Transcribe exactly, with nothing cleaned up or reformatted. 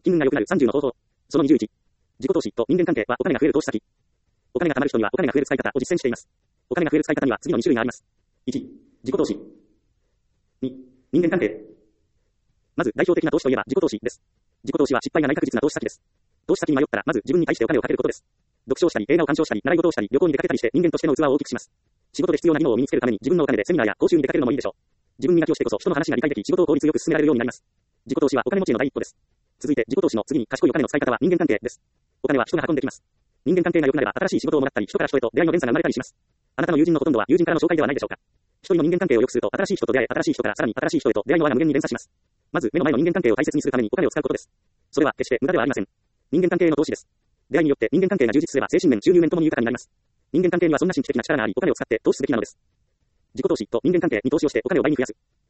金運が良くなるさんじゅうの方法。そのにじゅういち。自己投資と人間関係はお金が増える投資先。お金が貯まる人にはお金が増える使い方を実践しています。お金が増える使い方には次のに種類があります。いち、自己投資。に、人間関係。まず代表的な投資といえば自己投資です。自己投資は失敗がない確実な投資先です。投資先に迷ったらまず自分に対してお金をかけることです。読書をしたり、映画を鑑賞したり、習い事をしたり、旅行に出かけたりして人間としての器を大きくします。仕事で必要な技能を身につけるために自分のお金でセミナーや講習に出かけるのもいいでしょう。自分磨きをしてこそ人の話が理解でき、仕事を効率よく進められるようになります。自己投資はお金持ちへの第一歩です。続いて自己投資の次に賢いお金の使い方は人間関係です。お金は人が運んできます。人間関係が良くなれば新しい仕事をもらったり、人から人へと出会いの連鎖が生まれたりします。あなたの友人のほとんどは友人からの紹介ではないでしょうか。一人の人間関係を良くすると新しい人と出会え、新しい人からさらに新しい人へと出会いの輪が無限に連鎖します。まず目の前の人間関係を大切にするためにお金を使うことです。それは決して無駄ではありません。人間関係への投資です。出会いによって人間関係が充実すれば精神面、収入面ともに豊かになります。人間関係にはそんな神秘的な力があり、お金を使って投資すべきなのです。自己投資と人間関係に投資をしてお金を倍に増やす。